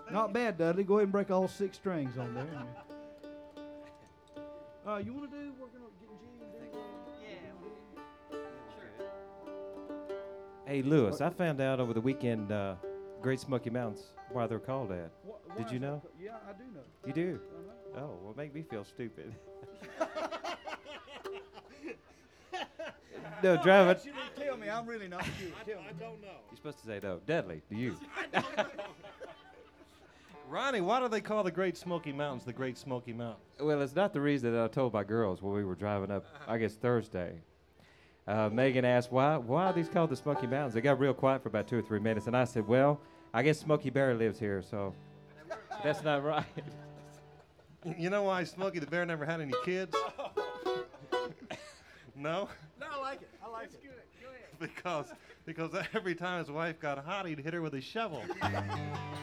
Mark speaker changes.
Speaker 1: Not bad, Dudley. Go ahead and break all 6 strings on there. You want to do? We're gonna get G and do.
Speaker 2: Hey, Lewis, I found out over the weekend Great Smoky Mountains, why they're called that. Did you know?
Speaker 1: Yeah, I do know.
Speaker 2: You do?
Speaker 1: Uh-huh.
Speaker 2: Oh, well, make me feel stupid. No, driving.
Speaker 1: Actually, tell me. I'm really not sure. Tell me.
Speaker 3: I don't know.
Speaker 2: You're supposed to say no. Dudley, do you?
Speaker 3: Ronnie, why do they call the Great Smoky Mountains the Great Smoky Mountains?
Speaker 2: Well, it's not the reason that I told my girls when we were driving up, I guess Thursday. Megan asked, why are these called the Smoky Mountains? They got real quiet for about 2 or 3 minutes, and I said, well, I guess Smokey Bear lives here, so that's not right.
Speaker 3: You know why Smokey the Bear never had any kids? No?
Speaker 4: No, I like it. I like it. Good. Go ahead.
Speaker 3: Because every time his wife got hot, he'd hit her with a shovel.